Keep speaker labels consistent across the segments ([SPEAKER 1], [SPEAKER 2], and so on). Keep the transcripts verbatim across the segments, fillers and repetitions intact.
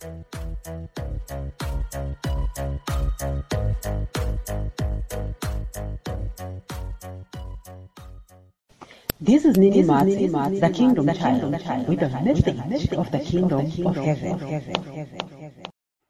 [SPEAKER 1] This is Nini Mats, the Kingdom Child, with a message of the Kingdom of Heaven.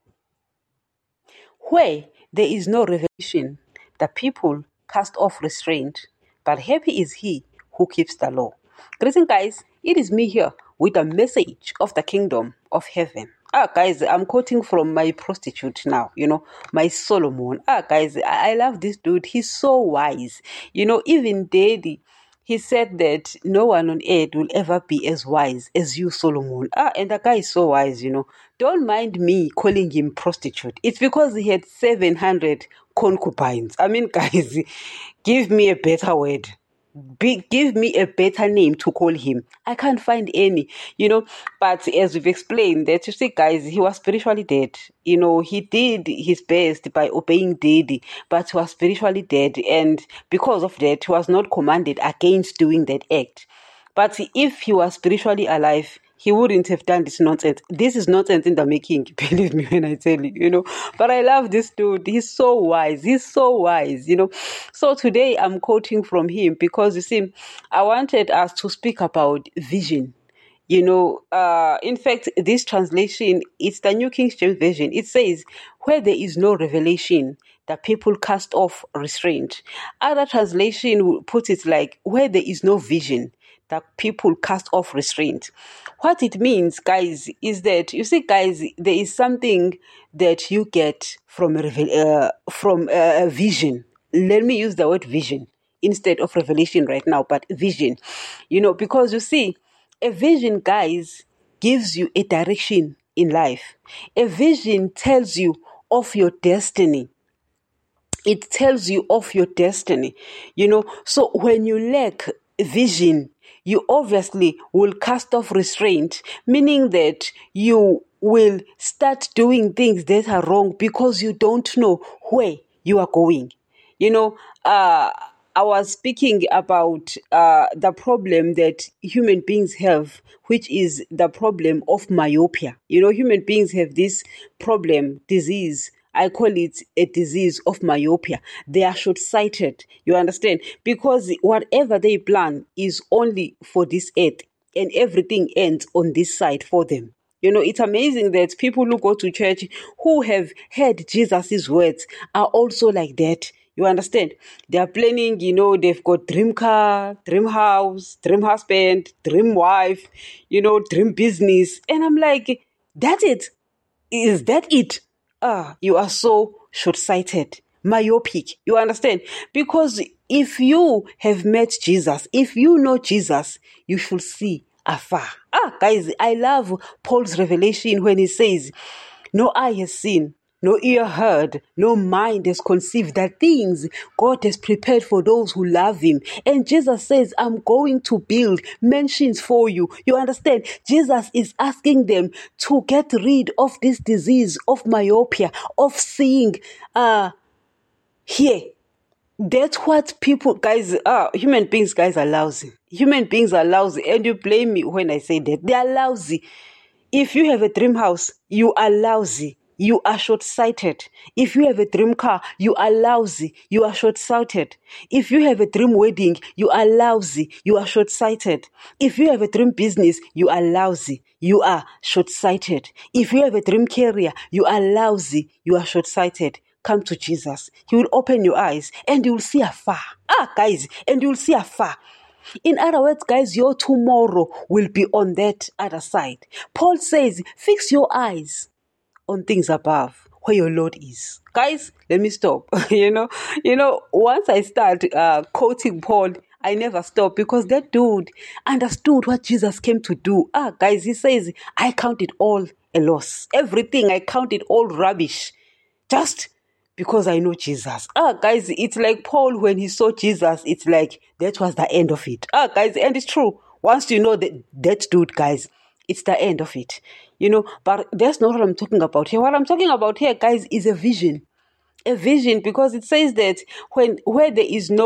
[SPEAKER 1] Where there is no revelation, the people cast off restraint, but happy is he who keeps the law. Greetings, guys. It is me here with a message of the Kingdom of Heaven. Ah, guys, I'm quoting from my prostitute now, you know, my Solomon. Ah, guys, I, I love this dude. He's so wise. You know, even Daddy, he said that no one on earth will ever be as wise as you, Solomon. Ah, and the guy is so wise, you know. Don't mind me calling him prostitute. It's because he had seven hundred concubines. I mean, guys, give me a better word. Be, give me a better name to call him. I can't find any, you know. But as we've explained, that you see, guys, he was spiritually dead. You know, he did his best by obeying Daddy, but he was spiritually dead, and because of that, he was not commanded against doing that act. But if he was spiritually alive, he wouldn't have done this nonsense. This is nonsense in the making, believe me when I tell you, you know. But I love this dude. He's so wise. He's so wise, you know. So today I'm quoting from him because, you see, I wanted us to speak about vision. You know, uh, in fact, this translation, it's the New King James Version. It says, where there is no revelation, the people cast off restraint. Other translation puts it like, where there is no vision, that people cast off restraint. What it means, guys, is that, you see, guys, there is something that you get from a, uh, from a vision. Let me use the word vision instead of revelation right now, but vision. You know, because you see, a vision, guys, gives you a direction in life. A vision tells you of your destiny. It tells you of your destiny. You know, so when you lack vision, you obviously will cast off restraint, meaning that you will start doing things that are wrong because you don't know where you are going. You know, uh, I was speaking about uh, the problem that human beings have, which is the problem of myopia. You know, human beings have this problem, disease. I call it a disease of myopia. They are short-sighted, you understand? Because whatever they plan is only for this earth, and everything ends on this side for them. You know, it's amazing that people who go to church, who have heard Jesus' words, are also like that. You understand? They are planning, you know, they've got dream car, dream house, dream husband, dream wife, you know, dream business. And I'm like, that's it. Is that it? Ah, you are so short-sighted, myopic. You understand? Because if you have met Jesus, if you know Jesus, you should see afar. Ah, guys, I love Paul's revelation when he says, no eye has seen, no ear heard, no mind has conceived the things God has prepared for those who love him. And Jesus says, I'm going to build mansions for you. You understand? Jesus is asking them to get rid of this disease of myopia, of seeing uh, here. That's what people, guys, are. Human beings, guys, are lousy. Human beings are lousy. And you blame me when I say that. They are lousy. If you have a dream house, you are lousy. You are short-sighted. If you have a dream car, you are lousy. You are short-sighted. If you have a dream wedding, you are lousy. You are short-sighted. If you have a dream business, you are lousy. You are short-sighted. If you have a dream career, you are lousy. You are short-sighted. Come to Jesus. He will open your eyes and you will see afar. Ah, guys, and you will see afar. In other words, guys, your tomorrow will be on that other side. Paul says, fix your eyes on things above, where your Lord is. Guys, let me stop. you know, you know, once I start uh, quoting Paul, I never stop because that dude understood what Jesus came to do. Ah, guys, he says, I count it all a loss. Everything, I count it all rubbish. Just because I know Jesus. Ah, guys, it's like Paul when he saw Jesus, it's like that was the end of it. Ah, guys, and it's true. Once you know that, that dude, guys, it's the end of it. You know, but that's not what I'm talking about here. What I'm talking about here, guys, is a vision. A vision, because it says that when where there is no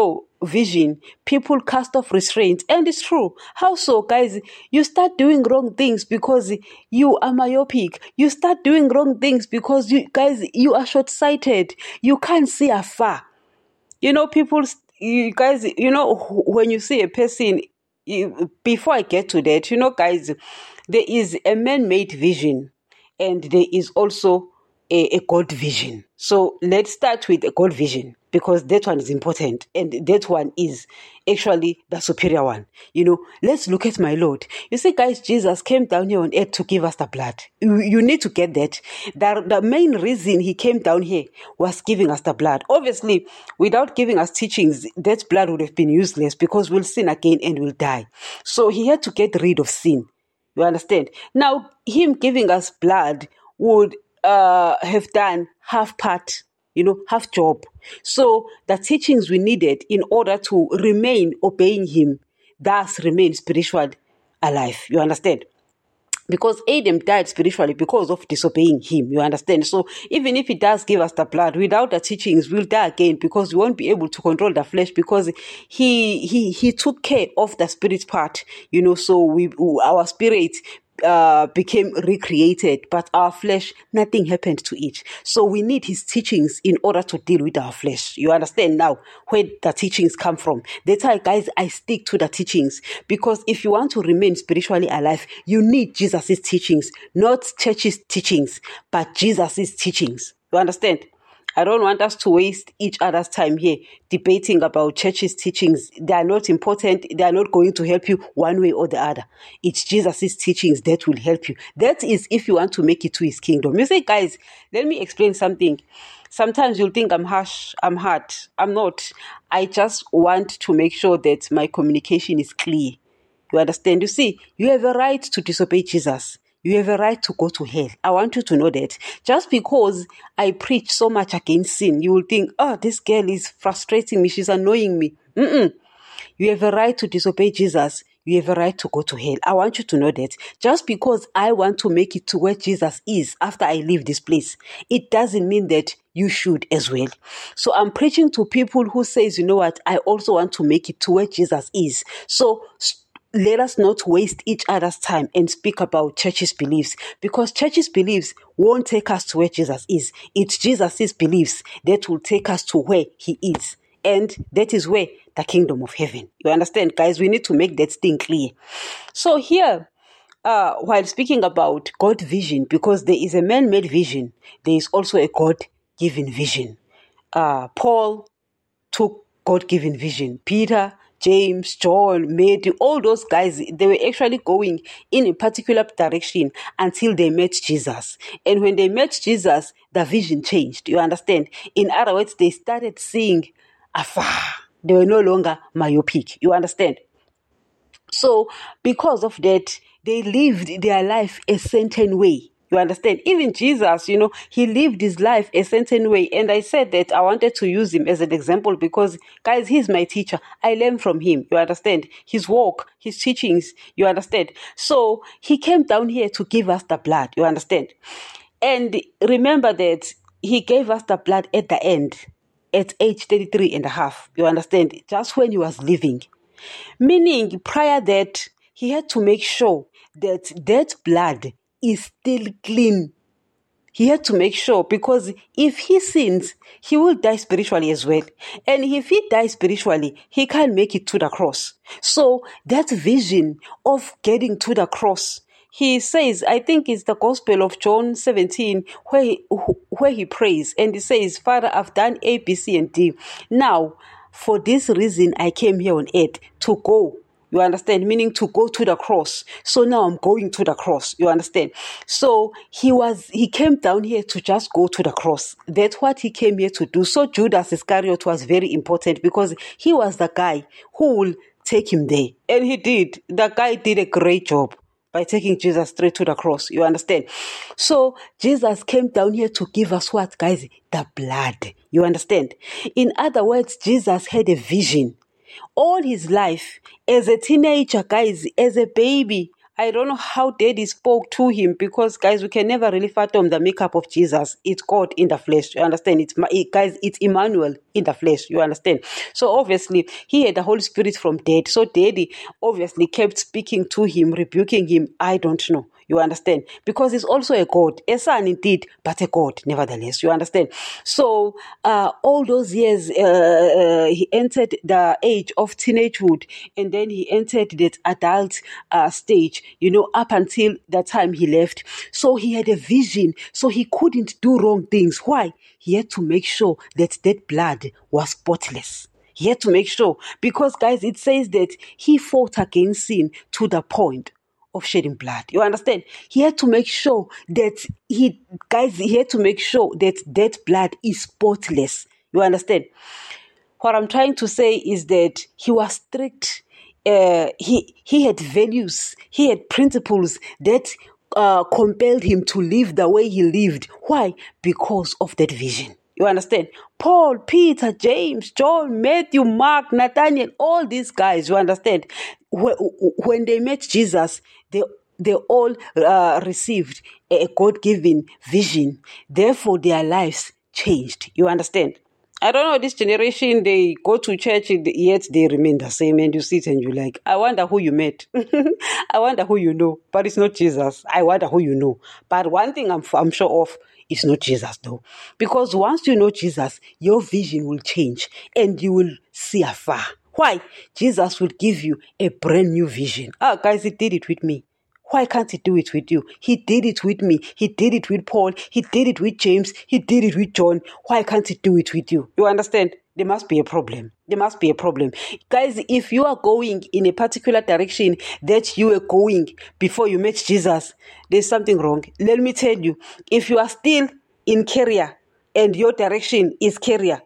[SPEAKER 1] vision, people cast off restraint. And it's true. How so, guys? You start doing wrong things because you are myopic. You start doing wrong things because you guys, you are short-sighted. You can't see afar. You know, people, you guys, you know, when you see a person, you, before I get to that, you know, guys, there is a man-made vision and there is also a, a God vision. So let's start with a God vision because that one is important and that one is actually the superior one. You know, let's look at my Lord. You see, guys, Jesus came down here on earth to give us the blood. You, you need to get that. The, the main reason he came down here was giving us the blood. Obviously, without giving us teachings, that blood would have been useless because we'll sin again and we'll die. So he had to get rid of sin. You understand? Now, him giving us blood would uh, have done half part, you know, half job. So the teachings we needed in order to remain obeying him, thus remain spiritually alive. You understand? Because Adam died spiritually because of disobeying him. You understand? So even if he does give us the blood, without the teachings, we'll die again because we won't be able to control the flesh because he he he took care of the spirit part. You know, so we our spirit uh became recreated, but our flesh, nothing happened to it. So we need his teachings in order to deal with our flesh. You understand now where the teachings come from? That's why, guys, I stick to the teachings, because if you want to remain spiritually alive, you need Jesus' teachings, not church's teachings, but Jesus' teachings. You understand? I don't want us to waste each other's time here debating about church's teachings. They are not important. They are not going to help you one way or the other. It's Jesus' teachings that will help you. That is if you want to make it to his kingdom. You say, guys, let me explain something. Sometimes you'll think I'm harsh, I'm hard. I'm not. I just want to make sure that my communication is clear. You understand? You see, you have a right to disobey Jesus. You have a right to go to hell. I want you to know that. Just because I preach so much against sin, you will think, oh, this girl is frustrating me. She's annoying me. Mm-mm. You have a right to disobey Jesus. You have a right to go to hell. I want you to know that. Just because I want to make it to where Jesus is after I leave this place, it doesn't mean that you should as well. So I'm preaching to people who says, you know what, I also want to make it to where Jesus is. So let us not waste each other's time and speak about church's beliefs, because church's beliefs won't take us to where Jesus is. It's Jesus' beliefs that will take us to where he is. And that is where the kingdom of heaven. You understand, guys? We need to make that thing clear. So here, uh, while speaking about God vision, because there is a man-made vision, there is also a God-given vision. Uh, Paul took God-given vision. Peter, James, John, Matthew, all those guys, they were actually going in a particular direction until they met Jesus. And when they met Jesus, the vision changed. You understand? In other words, they started seeing afar. They were no longer myopic. You understand? So because of that, they lived their life a certain way. You understand? Even Jesus, you know, he lived his life a certain way. And I said that I wanted to use him as an example because, guys, he's my teacher. I learn from him. You understand? His walk, his teachings. You understand? So he came down here to give us the blood. You understand? And remember that he gave us the blood at the end, at age thirty-three and a half. You understand? Just when he was living. Meaning, prior that, he had to make sure that that blood is still clean. He had to make sure, because if he sins, he will die spiritually as well. And if he dies spiritually, he can't make it to the cross. So that vision of getting to the cross, he says, I think it's the Gospel of John seventeen, where he, where he prays and he says, Father, I've done A, B, C, and D. Now, for this reason, I came here on earth to go. You understand? Meaning to go to the cross. So now I'm going to the cross. You understand? So he was, he came down here to just go to the cross. That's what he came here to do. So Judas Iscariot was very important because he was the guy who will take him there. And he did. The guy did a great job by taking Jesus straight to the cross. You understand? So Jesus came down here to give us what, guys? The blood. You understand? In other words, Jesus had a vision. All his life, as a teenager, guys, as a baby, I don't know how daddy spoke to him, because guys, we can never really fathom the makeup of Jesus. It's God in the flesh. You understand? It's it, guys, it's Emmanuel in the flesh. You understand? So obviously he had the Holy Spirit from dad. So daddy obviously kept speaking to him, rebuking him. I don't know. You understand? Because he's also a God, a son indeed, but a God nevertheless. You understand? So uh, all those years, uh, uh, he entered the age of teenagehood, and then he entered that adult uh, stage, you know, up until the time he left. So he had a vision, so he couldn't do wrong things. Why? He had to make sure that that blood was spotless. He had to make sure, because guys, it says that he fought against sin to the point of shedding blood. You understand? He had to make sure that he, guys, he had to make sure that that blood is spotless. You understand? What I'm trying to say is that he was strict. Uh, he he had values. He had principles that uh, compelled him to live the way he lived. Why? Because of that vision. You understand? Paul, Peter, James, John, Matthew, Mark, Nathaniel, all these guys, you understand? When they met Jesus, they they all uh, received a God-given vision. Therefore, their lives changed. You understand? I don't know, this generation, they go to church, yet they remain the same, and you sit and you like, I wonder who you met. I wonder who you know, but it's not Jesus. I wonder who you know. But one thing I'm, I'm sure of, it's not Jesus though. Because once you know Jesus, your vision will change and you will see afar. Why? Jesus will give you a brand new vision. Ah, guys, he did it with me. Why can't he do it with you? He did it with me. He did it with Paul. He did it with James. He did it with John. Why can't he do it with you? You understand? There must be a problem. There must be a problem. Guys, if you are going in a particular direction that you were going before you met Jesus, there's something wrong. Let me tell you, if you are still in career and your direction is career,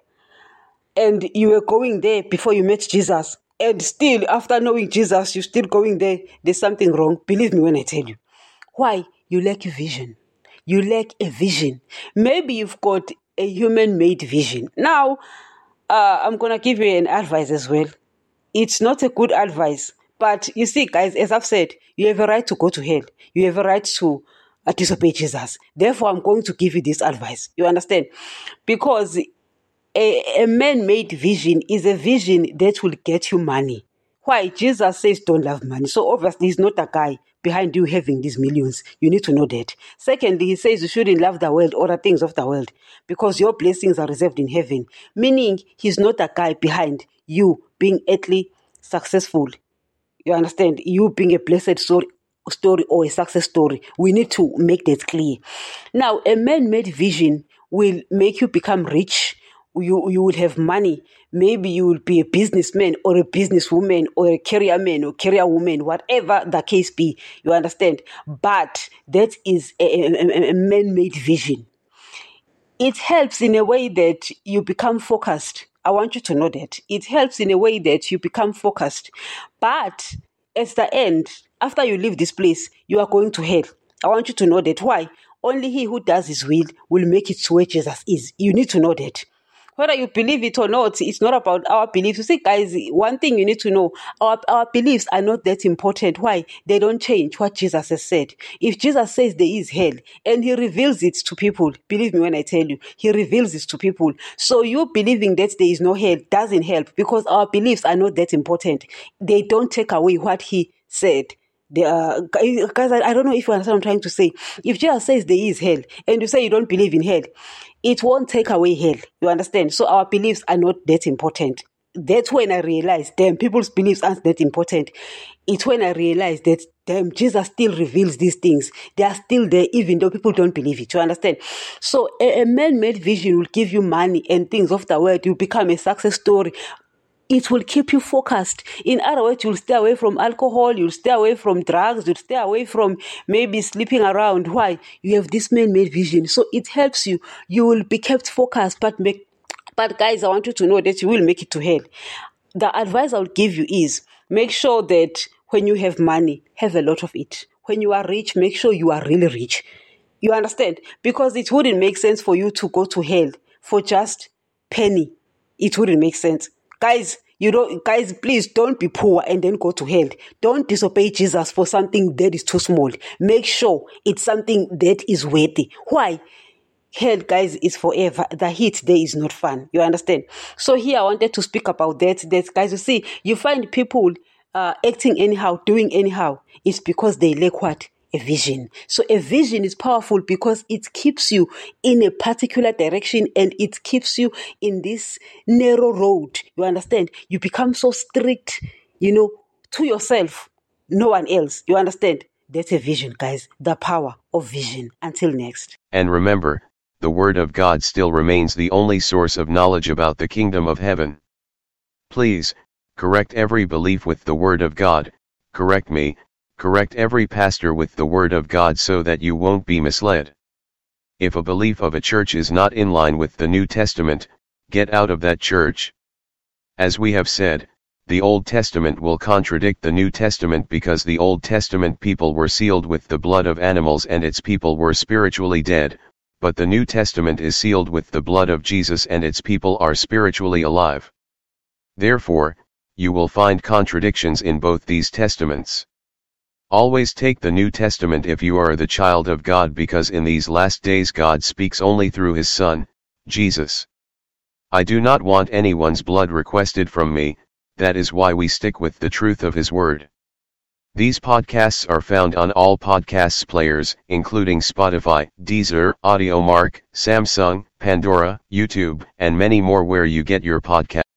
[SPEAKER 1] and you were going there before you met Jesus, and still after knowing Jesus, you're still going there, there's something wrong. Believe me when I tell you. Why? You lack a vision. You lack a vision. Maybe you've got a human-made vision. Now, uh, I'm going to give you an advice as well. It's not a good advice. But you see, guys, as I've said, you have a right to go to hell. You have a right to uh, disobey Jesus. Therefore, I'm going to give you this advice. You understand? Because a, a man-made vision is a vision that will get you money. Why? Jesus says don't love money. So obviously he's not a guy behind you having these millions. You need to know that. Secondly, he says you shouldn't love the world or the things of the world because your blessings are reserved in heaven. Meaning he's not a guy behind you being earthly successful. You understand? You being a blessed story, story or a success story. We need to make that clear. Now, a man-made vision will make you become rich. You, you will have money. Maybe you will be a businessman or a businesswoman or a career man or career woman, whatever the case be. You understand? But that is a, a, a man-made vision. It helps in a way that you become focused. I want you to know that. It helps in a way that you become focused. But at the end, after you leave this place, you are going to hell. I want you to know that. Why? Only he who does his will will make it to where Jesus is. You need to know that. Whether you believe it or not, it's not about our beliefs. You see, guys, one thing you need to know, our, our beliefs are not that important. Why? They don't change what Jesus has said. If Jesus says there is hell and he reveals it to people, believe me when I tell you, he reveals it to people. So you believing that there is no hell doesn't help because our beliefs are not that important. They don't take away what he said. They are, guys, I, I don't know if you understand what I'm trying to say. If Jesus says there is hell and you say you don't believe in hell, it won't take away hell. You understand? So our beliefs are not that important. That's when I realized, damn, people's beliefs aren't that important. It's when I realized that, damn, Jesus still reveals these things. They are still there even though people don't believe it. You understand? So a, a man-made vision will give you money and things of the world. You become a success story. It will keep you focused. In other words, you'll stay away from alcohol, you'll stay away from drugs, you'll stay away from maybe sleeping around. Why? You have this man-made vision. So it helps you. You will be kept focused, but make, but guys, I want you to know that you will make it to hell. The advice I'll give you is make sure that when you have money, have a lot of it. When you are rich, make sure you are really rich. You understand? Because it wouldn't make sense for you to go to hell for just penny. It wouldn't make sense. Guys, You don't, guys, please don't be poor and then go to hell. Don't disobey Jesus for something that is too small. Make sure it's something that is worthy. Why? Hell, guys, is forever. The heat there is not fun. You understand? So here I wanted to speak about that. That, guys, you see, you find people uh, acting anyhow, doing anyhow. It's because they lack what? A vision. So a vision is powerful because it keeps you in a particular direction and it keeps you in this narrow road. You understand? You become so strict, you know, to yourself, no one else. You understand? That's a vision, guys. The power of vision. Until next.
[SPEAKER 2] And remember, the Word of God still remains the only source of knowledge about the kingdom of heaven. Please, correct every belief with the Word of God, correct me, correct every pastor with the Word of God so that you won't be misled. If a belief of a church is not in line with the New Testament, get out of that church. As we have said, the Old Testament will contradict the New Testament because the Old Testament people were sealed with the blood of animals and its people were spiritually dead, but the New Testament is sealed with the blood of Jesus and its people are spiritually alive. Therefore, you will find contradictions in both these testaments. Always take the New Testament if you are the child of God because in these last days God speaks only through His Son, Jesus. I do not want anyone's blood requested from me, that is why we stick with the truth of His Word. These podcasts are found on all podcasts players, including Spotify, Deezer, AudioMark, Samsung, Pandora, YouTube, and many more where you get your podcast.